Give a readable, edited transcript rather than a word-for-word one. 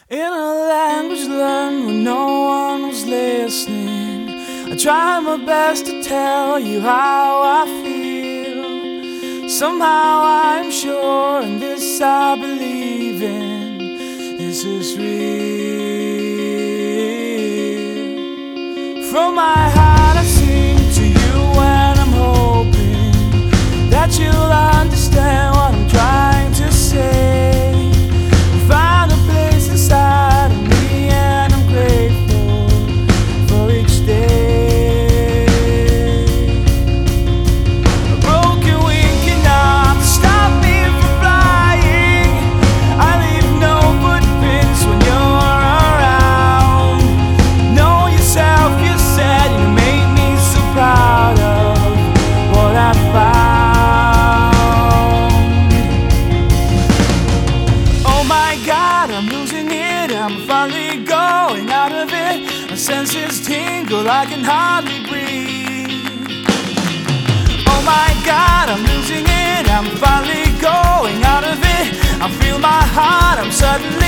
In a language learned when no one was listening, I tried my best to tell you how I feel. Somehow I'm sure, and this I believe in, this is real. From my heart I sing to you, and I'm hoping that you'll understand what I'm trying to say. Find a place inside of me, and I'm grateful for each day. A broken wing cannot stop me from flying. I leave no footprints when you're around. Know yourself, you said, you made me so proud of what I found. Oh my God, I'm losing it, I'm finally going out of it. My senses tingle, I can hardly breathe. Oh my God, I'm losing it, I'm finally going out of it. I feel my heart, I'm suddenly